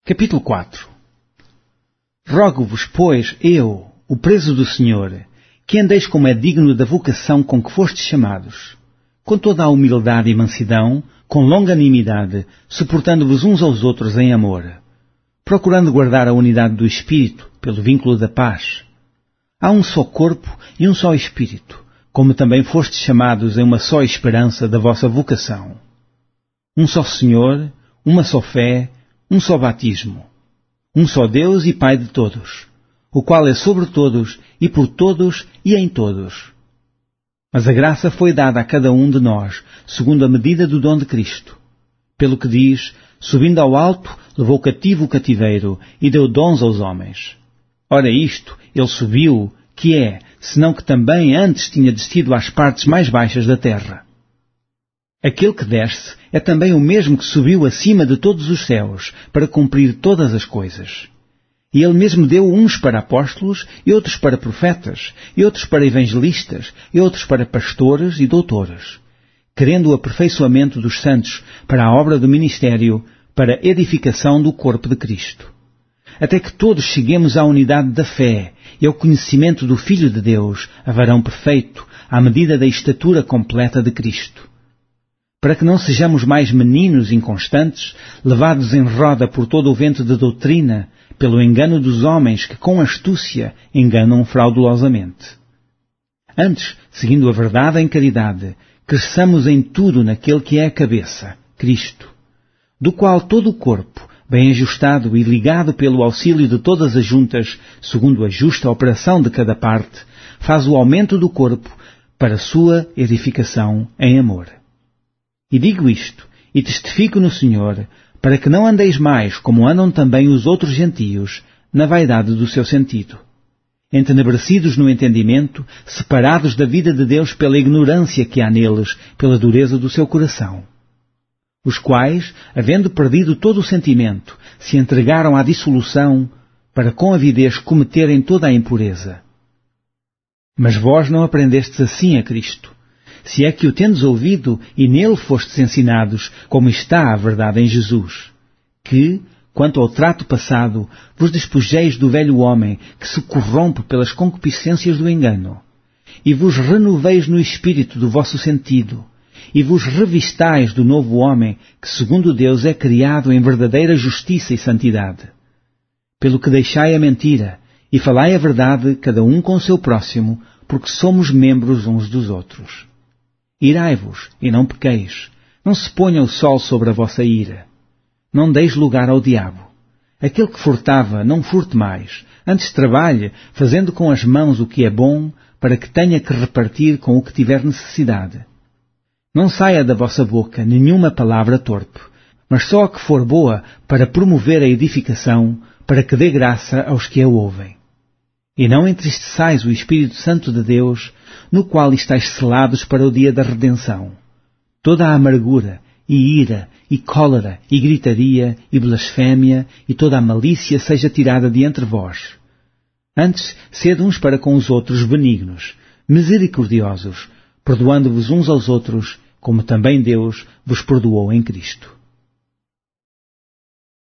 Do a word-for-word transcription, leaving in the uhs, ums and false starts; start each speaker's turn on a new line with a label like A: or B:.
A: Capítulo quatro. Rogo-vos, pois, eu, o preso do Senhor, que andeis como é digno da vocação com que fostes chamados, com toda a humildade e mansidão, com longanimidade, suportando-vos uns aos outros em amor, procurando guardar a unidade do Espírito pelo vínculo da paz. Há um só corpo e um só Espírito, como também fostes chamados em uma só esperança da vossa vocação. Um só Senhor, uma só fé, um só batismo. Um só Deus e Pai de todos, o qual é sobre todos e por todos e em todos. Mas a graça foi dada a cada um de nós, segundo a medida do dom de Cristo. Pelo que diz, subindo ao alto, levou cativo o cativeiro e deu dons aos homens. Ora isto, ele subiu, que é, senão que também antes tinha descido às partes mais baixas da terra. Aquele que desce é também o mesmo que subiu acima de todos os céus, para cumprir todas as coisas. E ele mesmo deu uns para apóstolos, e outros para profetas, e outros para evangelistas, e outros para pastores e doutores, querendo o aperfeiçoamento dos santos para a obra do ministério, para a edificação do corpo de Cristo. Até que todos cheguemos à unidade da fé e ao conhecimento do Filho de Deus, a varão perfeito, à medida da estatura completa de Cristo. Para que não sejamos mais meninos inconstantes, levados em roda por todo o vento de doutrina, pelo engano dos homens que com astúcia enganam fraudulosamente. Antes, seguindo a verdade em caridade, cresçamos em tudo naquele que é a cabeça, Cristo, do qual todo o corpo, bem ajustado e ligado pelo auxílio de todas as juntas, segundo a justa operação de cada parte, faz o aumento do corpo para sua edificação em amor. E digo isto, e testifico no Senhor, para que não andeis mais como andam também os outros gentios, na vaidade do seu sentido, entenebrecidos no entendimento, separados da vida de Deus pela ignorância que há neles, pela dureza do seu coração, os quais, havendo perdido todo o sentimento, se entregaram à dissolução, para com avidez cometerem toda a impureza. Mas vós não aprendestes assim a Cristo, se é que o tendes ouvido e nele fostes ensinados, como está a verdade em Jesus, que, quanto ao trato passado, vos despojeis do velho homem que se corrompe pelas concupiscências do engano, e vos renoveis no espírito do vosso sentido, e vos revistais do novo homem que, segundo Deus, é criado em verdadeira justiça e santidade. Pelo que deixai a mentira, e falai a verdade, cada um com o seu próximo, porque somos membros uns dos outros. Irai-vos, e não pequeis. Não se ponha o sol sobre a vossa ira. Não deis lugar ao diabo. Aquele que furtava, não furte mais. Antes trabalhe, fazendo com as mãos o que é bom, para que tenha que repartir com o que tiver necessidade. Não saia da vossa boca nenhuma palavra torpe, mas só a que for boa para promover a edificação, para que dê graça aos que a ouvem. E não entristeçais o Espírito Santo de Deus, no qual estáis selados para o dia da redenção. Toda a amargura, e ira, e cólera, e gritaria, e blasfémia, e toda a malícia seja tirada de entre vós. Antes, sede uns para com os outros benignos, misericordiosos, perdoando-vos uns aos outros, como também Deus vos perdoou em Cristo.